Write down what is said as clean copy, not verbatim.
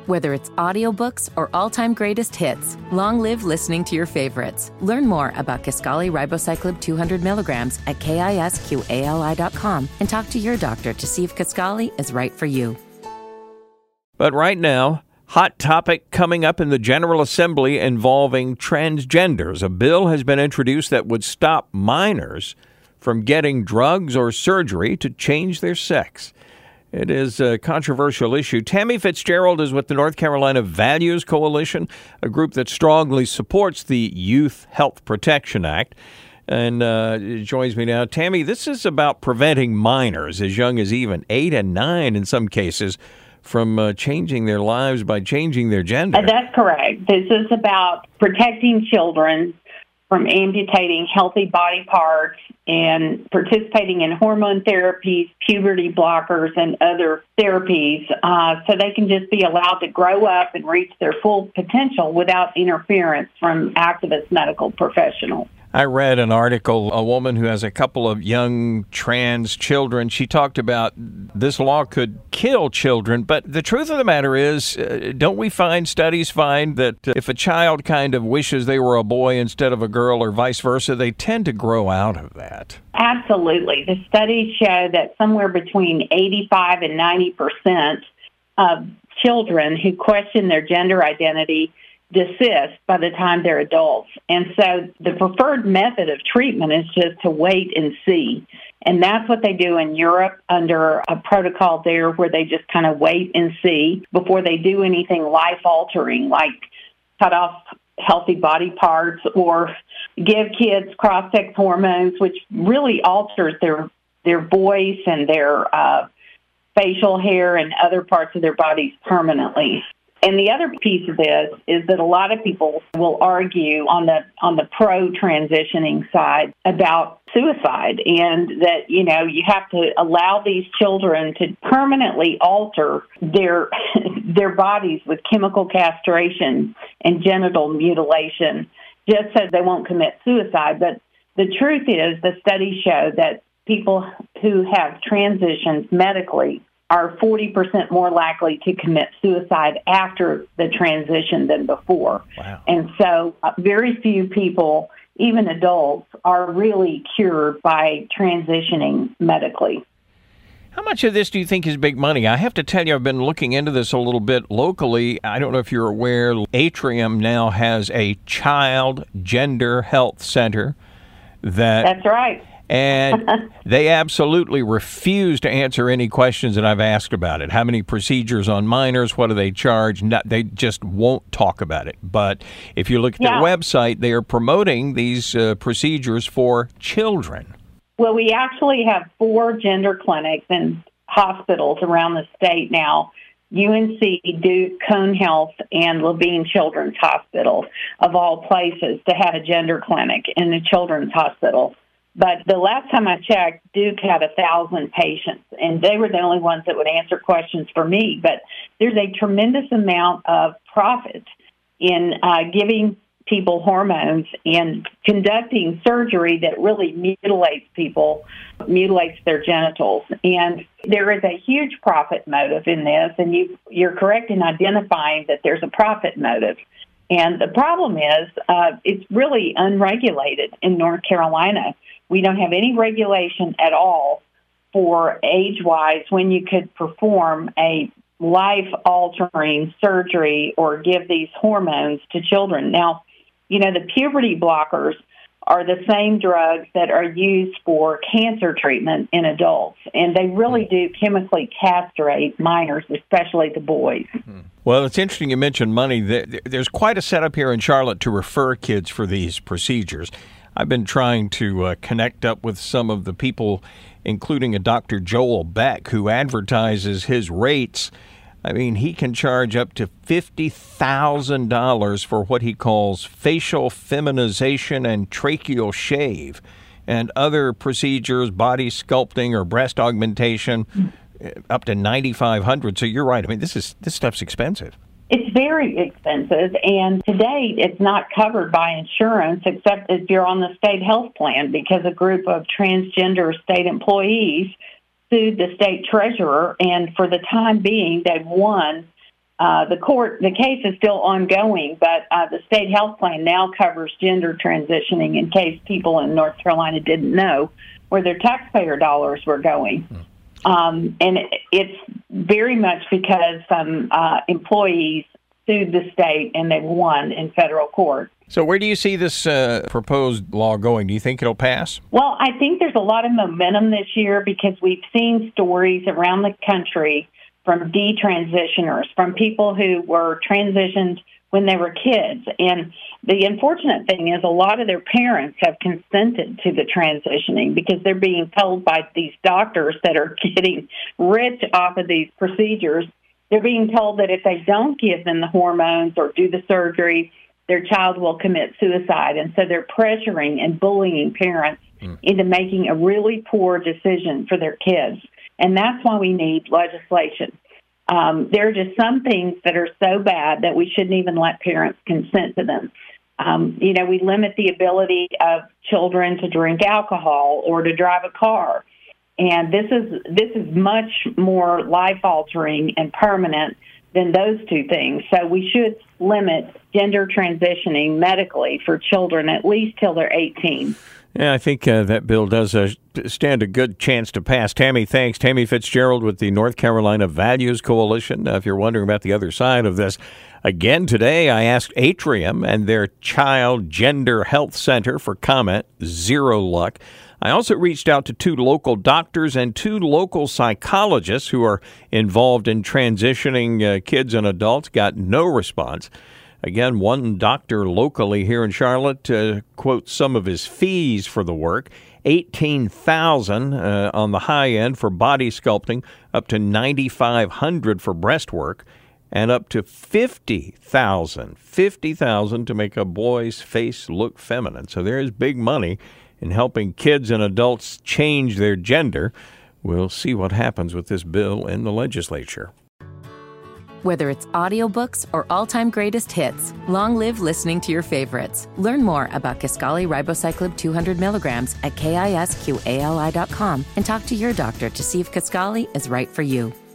Whether it's audiobooks or all-time greatest hits, long live listening to your favorites. Learn more about Kisqali Ribociclib 200 milligrams at KISQALI.com and talk to your doctor to see if Kisqali is right for you. But right now, hot topic coming up in the General Assembly involving transgenders. A bill has been introduced that would stop minors from getting drugs or surgery to change their sex. It is a controversial issue. Tammy Fitzgerald is with the North Carolina Values Coalition, a group that strongly supports the Youth Health Protection Act. And joins me now. Tammy, this is about preventing minors as young as even 8 and 9 in some cases from changing their lives by changing their gender. That's correct. This is about protecting children from amputating healthy body parts and participating in hormone therapies, puberty blockers, and other therapies so they can just be allowed to grow up and reach their full potential without interference from activist medical professionals. I read an article, a woman who has a couple of young trans children. She talked about this law could kill children, but the truth of the matter is, don't we find, studies find that if a child kind of wishes they were a boy instead of a girl or vice versa, they tend to grow out of that? Absolutely. The studies show that somewhere between 85 and 90% of children who question their gender identity desist by the time they're adults. And so the preferred method of treatment is just to wait and see. And that's what they do in Europe under a protocol there where they just kind of wait and see before they do anything life-altering, like cut off healthy body parts or give kids cross-sex hormones, which really alters their voice and their facial hair and other parts of their bodies permanently. And the other piece of this is that a lot of people will argue on the pro-transitioning side about suicide and that, you have to allow these children to permanently alter their bodies with chemical castration and genital mutilation just so they won't commit suicide. But the truth is the studies show that people who have transitioned medically are 40% more likely to commit suicide after the transition than before. Wow. And so very few people, even adults, are really cured by transitioning medically. How much of this do you think is big money? I have to tell you, I've been looking into this a little bit locally. I don't know if you're aware, Atrium now has a child gender health center. That's right. And they absolutely refuse to answer any questions that I've asked about it. How many procedures on minors? What do they charge? No, they just won't talk about it. But if you look at their website, they are promoting these procedures for children. Well, we actually have 4 gender clinics in hospitals around the state now. UNC, Duke, Cone Health, and Levine Children's Hospital, of all places, to have a gender clinic in the children's hospital. But the last time I checked, Duke had 1,000 patients, and they were the only ones that would answer questions for me. But there's a tremendous amount of profit in giving people hormones and conducting surgery that really mutilates their genitals. And there is a huge profit motive in this, and you're correct in identifying that there's a profit motive. And the problem is it's really unregulated in North Carolina. We don't have any regulation at all for age-wise when you could perform a life-altering surgery or give these hormones to children. Now, the puberty blockers are the same drugs that are used for cancer treatment in adults, and they really do chemically castrate minors, especially the boys. Well, it's interesting you mentioned money. There's quite a setup here in Charlotte to refer kids for these procedures. I've been trying to connect up with some of the people, including a Dr. Joel Beck, who advertises his rates. I mean, he can charge up to $50,000 for what he calls facial feminization and tracheal shave and other procedures, body sculpting or breast augmentation, up to $9,500. So you're right. I mean, this stuff's expensive. It's very expensive, and to date, it's not covered by insurance except if you're on the state health plan, because a group of transgender state employees sued the state treasurer, and for the time being, they've won The case is still ongoing, but the state health plan now covers gender transitioning in case people in North Carolina didn't know where their taxpayer dollars were going. And it's very much because some employees sued the state and they won in federal court. So where do you see this proposed law going? Do you think it'll pass? Well, I think there's a lot of momentum this year because we've seen stories around the country from detransitioners, from people who were transitioned when they were kids. And the unfortunate thing is a lot of their parents have consented to the transitioning because they're being told by these doctors that are getting rich off of these procedures, they're being told that if they don't give them the hormones or do the surgery, their child will commit suicide. And so they're pressuring and bullying parents into making a really poor decision for their kids. And that's why we need legislation. There are just some things that are so bad that we shouldn't even let parents consent to them. We limit the ability of children to drink alcohol or to drive a car. And this is much more life-altering and permanent than those two things. So we should limit gender transitioning medically for children at least till they're 18. Yeah, I think that bill does stand a good chance to pass. Tammy, thanks. Tammy Fitzgerald with the North Carolina Values Coalition. If you're wondering about the other side of this, again today I asked Atrium and their Child Gender Health Center for comment. Zero luck. I also reached out to 2 local doctors and 2 local psychologists who are involved in transitioning kids and adults. Got no response. Again, one doctor locally here in Charlotte quotes some of his fees for the work: $18,000 on the high end for body sculpting, up to $9,500 for breast work, and up to $50,000 to make a boy's face look feminine. So there is big money in helping kids and adults change their gender. We'll see what happens with this bill in the legislature. Whether it's audiobooks or all-time greatest hits, long live listening to your favorites. Learn more about Kisqali Ribociclib 200 milligrams at KISQALI.com and talk to your doctor to see if Kisqali is right for you.